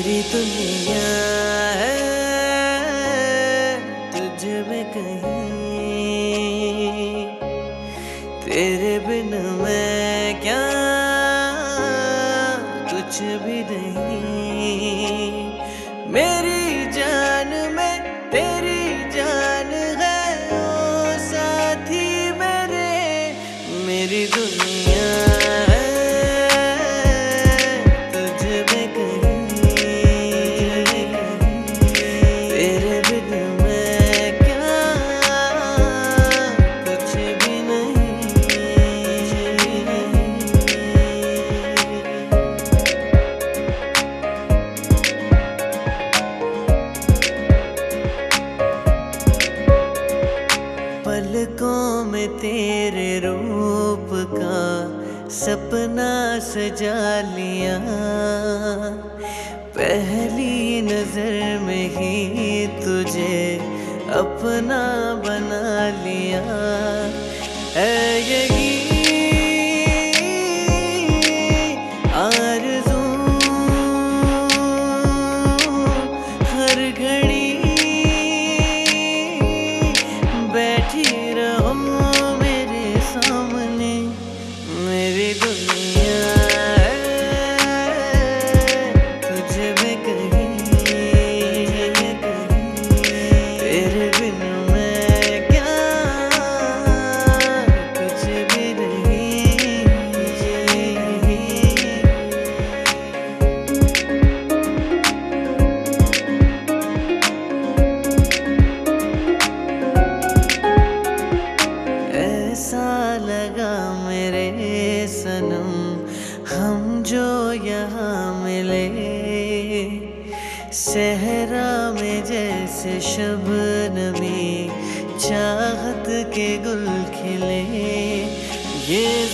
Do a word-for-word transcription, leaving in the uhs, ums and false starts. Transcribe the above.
मेरी दुनिया है तुझ में कहीं, तेरे बिन मैं क्या कुछ भी नहीं। मेरी जान में तेरी जान है ओ साथी मेरे, मेरी दुनिया है तुझ में कहीं, तेरे बिन मैं क्या कुछ भी नहीं। पलकों में तेरे रूप का सपना सजा लिया, पहली नजर में ही तुझे अपना बना लिया। है यही आरज़ू हर घड़ी बैठी रहो मेरे सामने, मेरी दुनिया है तुझ में कहीं, तेरे बिन मैं क्या कुछ भी नहीं। ऐसा लगा मेरे सनम हम जो यहाँ मिले, सहरा में जैसे शबनमी चाहत के गुल खिले। ये